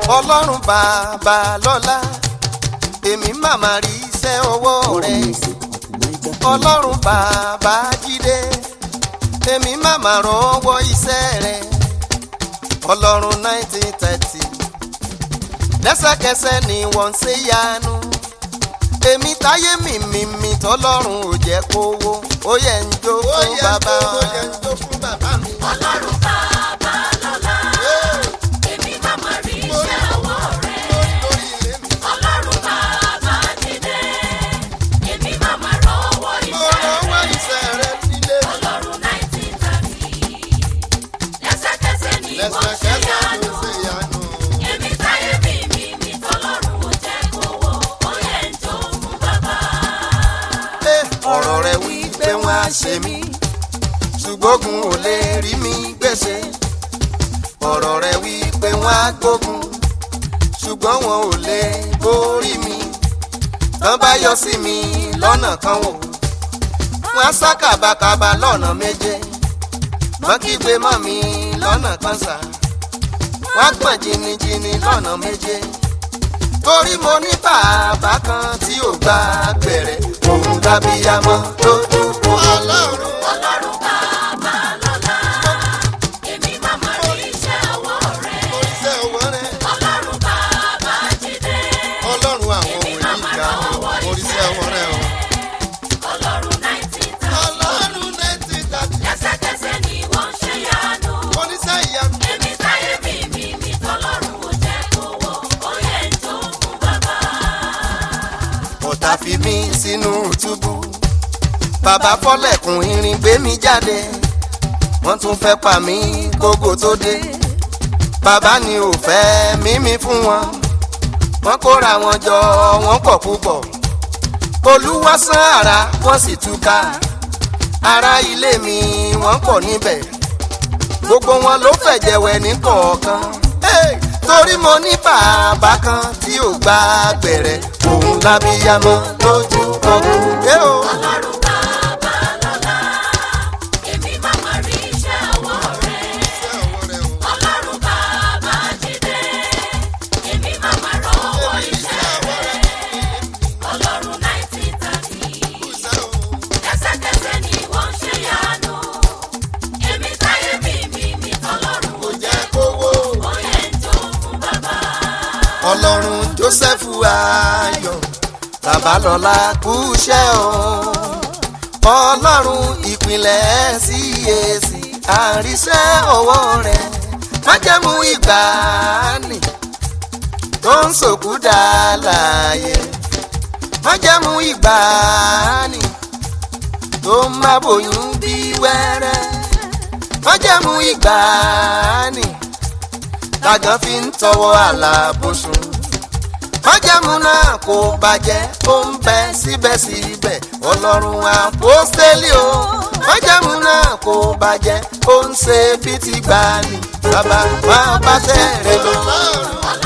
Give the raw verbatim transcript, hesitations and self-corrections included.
ọlọ́run bàbá lọ́lá èmi màmá rí iṣẹ́ ọwọ́ rẹ ọlọ́run bàbá jídé èmi màmá rọ́wọ́ iṣẹ́ rẹ ọlọ́run nineteen thirty lẹ́sẹ̀kẹsẹ̀ ni wọ́n ṣe yanu èmi táyé mímímí tọ́lọ́run ò jẹ́ kówó ó yẹ ń jó fún bàbá mi. ọlọ́run bàbá lọ́lá èmi màmá rí iṣẹ́ ọwọ́ rẹ ọlọ́run bàbá jídé èmi màmá rọ́wọ́ iṣẹ́ rẹ ọlọ́run nineteen thirty lẹ́sẹ̀kẹsẹ̀ ni wọ́n ṣe yanu èmi táyé mímímí tọ́lọ́run ò jẹ́ kówó ó yẹ ń jó fún bàbá. ọ̀rọ̀ rẹ̀ wí pé wọ́n á ṣe mí ṣùgbọ́n ò lè rí mi gbèsè ọ̀rọ̀ rẹ̀ wí pé wọ́n á gbógun ṣùgbọ́n wọn ò lè borí mi tán bá yọ sí mi lọ́nà kan wò wọ́n á sá kàbàkàbà lọ́nà méje wọ́n kígbe mọ́ mi lọ́nà kan sá wọ́n á gbọ̀n jìnnìjìnnì lọ́nà méje torí mo ní bàbá kan tí ò gbà gbẹ̀rẹ̀ òun lábíyamọ lójú kò ọlọ́run. ọlọ́run bàbá lọ́lá èmi màmá rí iṣẹ́ ọwọ́ rẹ ọlọ́run bàbá jídé ọlọ́run àwọn èmi màmá rọ́wọ́ iṣẹ́ rẹ ọlọ́run nineteen thirty ọlọ́run nineteen thirty lẹ́sẹ̀kẹsẹ̀ ni wọ́n ṣe yanu oníṣẹ́ ìyanu. èmi táyé mímímí tọ́lọ́run ò jẹ́ kówó ó yẹ ń jó fún bàbá. ọ̀tá fi mí sínú túbú bàbá fọ́lẹ̀kùn irin gbé mi jáde wọ́n tún fẹ́ pa mí kókó tó dé bàbá ni ò fẹ́ mímí fún wọn wọ́n kóra wọn jọ wọ́n pọ̀ púpọ̀ olúwa sán ara wọ́n sì túká ará ilé mi wọ́n pọ̀ níbẹ̀ gbogbo wọn ló fẹ̀jẹ̀wẹ̀ ní kọ̀ọ̀kan torí mo ní bàbá kan tí ò gbà gbẹ̀rẹ̀ òun lábíyamọ lójú ọkùn. ọlọ́run bàbá lọ́lá èmi màmá rí iṣẹ́ ọwọ́ rẹ ọlọ́run bàbá jídé èmi màmá rọ́wọ́ iṣẹ́ rẹ ọlọ́run nineteen thirty lẹ́sẹ̀kẹsẹ̀ ni wọ́n ṣe yanu èmi táyé mímímí tọ́lọ́run ò jẹ́ kówó ó yẹ ń jó fún bàbá. ọlọ́run Jósẹ́fù ayọ̀ babalọ́lá kúṣẹ́ o ọlọ́run ìpìlẹ̀ sí èsì àríṣẹ́ ọwọ́ rẹ̀ májẹ̀mú ìgbàanì tó ń sòkú dá láàyè májẹ̀mú ìgbàanì tó ń má bòyún bí wẹ́rẹ́ májẹ̀mú ìgbàanì tàgán fi ń tọwọ́ àlàbòsùn májẹ̀mú náà kò bàjẹ́ ó ń bẹ síbẹ̀síbẹ̀ ọlọ́run àpọ́stélì o májẹ̀mú náà kò bàjẹ́ ó ń ṣe bí ti gbani bàbá wa bá tẹ̀rẹ̀ lọ.